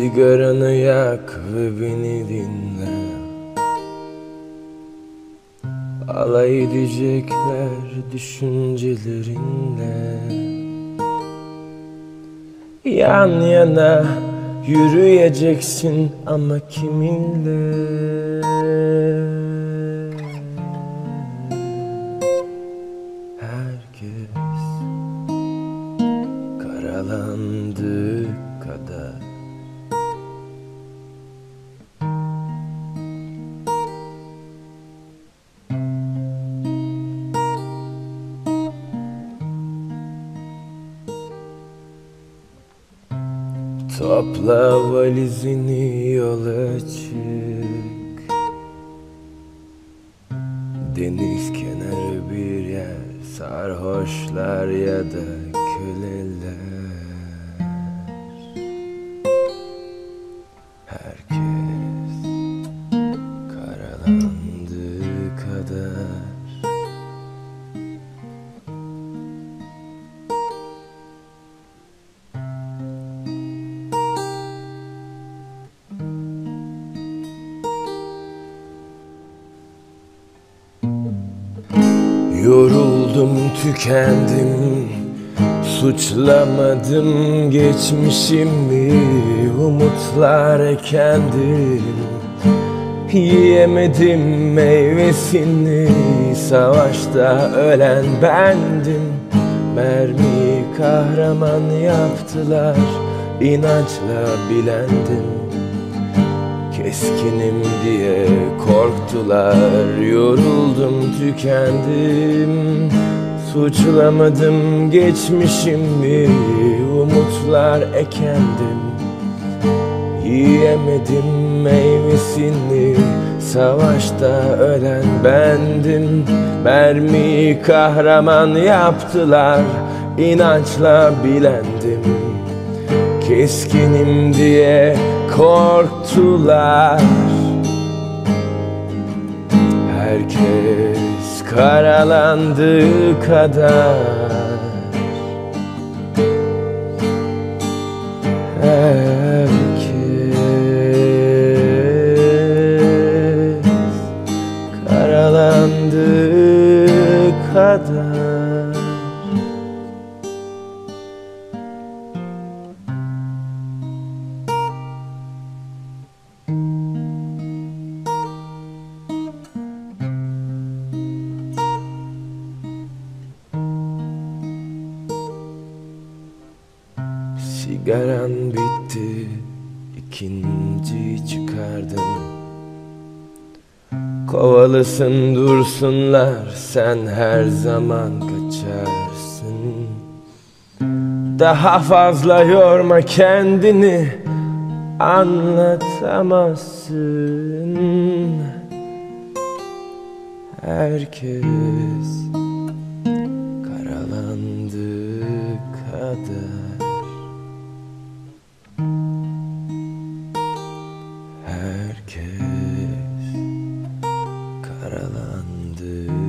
Sigaranı yak ve beni dinle. Alay edecekler düşüncelerinle. Yan yana yürüyeceksin ama kiminle? Herkes karalandığı kadar. Topla valizini, yola çık. Deniz kenarı bir yer, sarhoşlar ya da köleler. Herkes karalandığı kadar. Yoruldum, tükendim, suçlamadım geçmişimi. Umutlar ekendim, yiyemedim meyvesini. Savaşta ölen bendim, mermiyi kahraman yaptılar. İnançla bilendim, keskinim diye korktular. Yoruldum, tükendim, suçlamadım geçmişimi. Umutlar ekendim, yiyemedim meyvesini. Savaşta ölen bendim, mermiyi kahraman yaptılar. İnançla bilendim, keskinim diye korktular. Herkes karalandığı kadar. Herkes karalandığı kadar. Sigaran bitti, ikinci çıkardın. Kovalasın dursunlar, sen her zaman kaçarsın. Daha fazla yorma kendini, anlatamazsın. Herkes karalandığı kadar. Herkes karalandı.